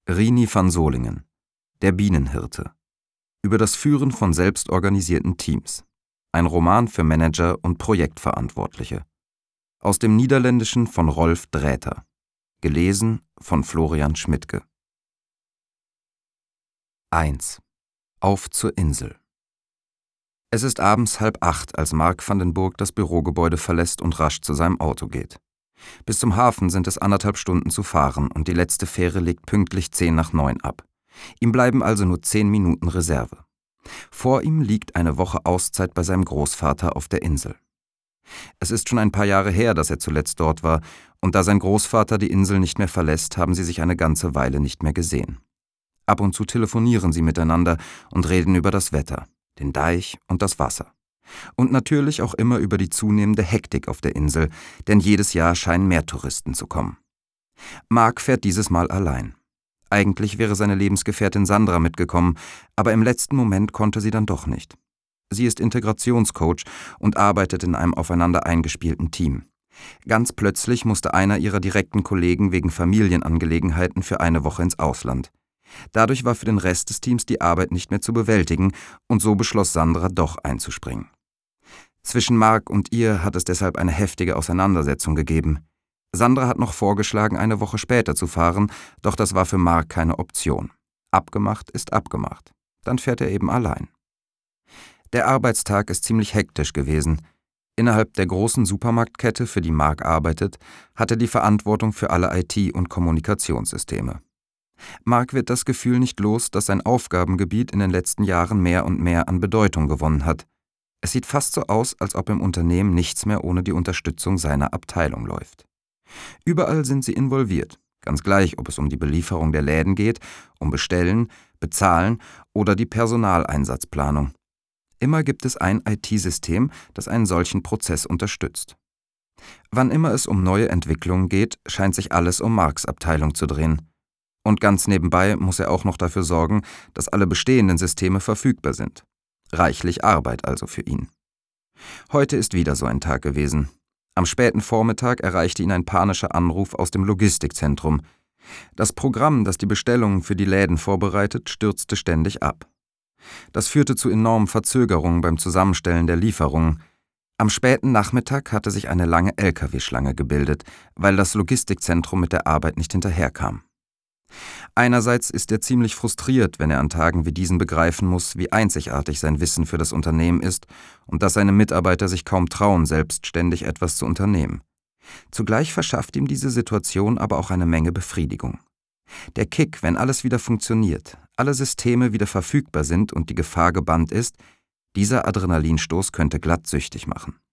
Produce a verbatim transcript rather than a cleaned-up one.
Rini van Solingen, Der Bienenhirte. Über das Führen von selbstorganisierten Teams. Ein Roman für Manager und Projektverantwortliche. Aus dem Niederländischen von Rolf Dräter. Gelesen von Florian Schmidtke. eins. Auf zur Insel. Es ist abends halb acht, als Mark van den Burg das Bürogebäude verlässt und rasch zu seinem Auto geht. Bis zum Hafen sind es anderthalb Stunden zu fahren und die letzte Fähre legt pünktlich zehn nach neun ab. Ihm bleiben also nur zehn Minuten Reserve. Vor ihm liegt eine Woche Auszeit bei seinem Großvater auf der Insel. Es ist schon ein paar Jahre her, dass er zuletzt dort war, und da sein Großvater die Insel nicht mehr verlässt, haben sie sich eine ganze Weile nicht mehr gesehen. Ab und zu telefonieren sie miteinander und reden über das Wetter, den Deich und das Wasser. Und natürlich auch immer über die zunehmende Hektik auf der Insel, denn jedes Jahr scheinen mehr Touristen zu kommen. Mark fährt dieses Mal allein. Eigentlich wäre seine Lebensgefährtin Sandra mitgekommen, aber im letzten Moment konnte sie dann doch nicht. Sie ist Integrationscoach und arbeitet in einem aufeinander eingespielten Team. Ganz plötzlich musste einer ihrer direkten Kollegen wegen Familienangelegenheiten für eine Woche ins Ausland. Dadurch war für den Rest des Teams die Arbeit nicht mehr zu bewältigen und so beschloss Sandra doch einzuspringen. Zwischen Mark und ihr hat es deshalb eine heftige Auseinandersetzung gegeben. Sandra hat noch vorgeschlagen, eine Woche später zu fahren, doch das war für Mark keine Option. Abgemacht ist abgemacht. Dann fährt er eben allein. Der Arbeitstag ist ziemlich hektisch gewesen. Innerhalb der großen Supermarktkette, für die Mark arbeitet, hat er die Verantwortung für alle I T- und Kommunikationssysteme. Mark wird das Gefühl nicht los, dass sein Aufgabengebiet in den letzten Jahren mehr und mehr an Bedeutung gewonnen hat. Es sieht fast so aus, als ob im Unternehmen nichts mehr ohne die Unterstützung seiner Abteilung läuft. Überall sind sie involviert, ganz gleich, ob es um die Belieferung der Läden geht, um Bestellen, Bezahlen oder die Personaleinsatzplanung. Immer gibt es ein I T-System, das einen solchen Prozess unterstützt. Wann immer es um neue Entwicklungen geht, scheint sich alles um Marks Abteilung zu drehen. Und ganz nebenbei muss er auch noch dafür sorgen, dass alle bestehenden Systeme verfügbar sind. Reichlich Arbeit also für ihn. Heute ist wieder so ein Tag gewesen. Am späten Vormittag erreichte ihn ein panischer Anruf aus dem Logistikzentrum. Das Programm, das die Bestellungen für die Läden vorbereitet, stürzte ständig ab. Das führte zu enormen Verzögerungen beim Zusammenstellen der Lieferungen. Am späten Nachmittag hatte sich eine lange L K W-Schlange gebildet, weil das Logistikzentrum mit der Arbeit nicht hinterherkam. Einerseits ist er ziemlich frustriert, wenn er an Tagen wie diesen begreifen muss, wie einzigartig sein Wissen für das Unternehmen ist und dass seine Mitarbeiter sich kaum trauen, selbstständig etwas zu unternehmen. Zugleich verschafft ihm diese Situation aber auch eine Menge Befriedigung. Der Kick, wenn alles wieder funktioniert, alle Systeme wieder verfügbar sind und die Gefahr gebannt ist, dieser Adrenalinstoß könnte glatt süchtig machen.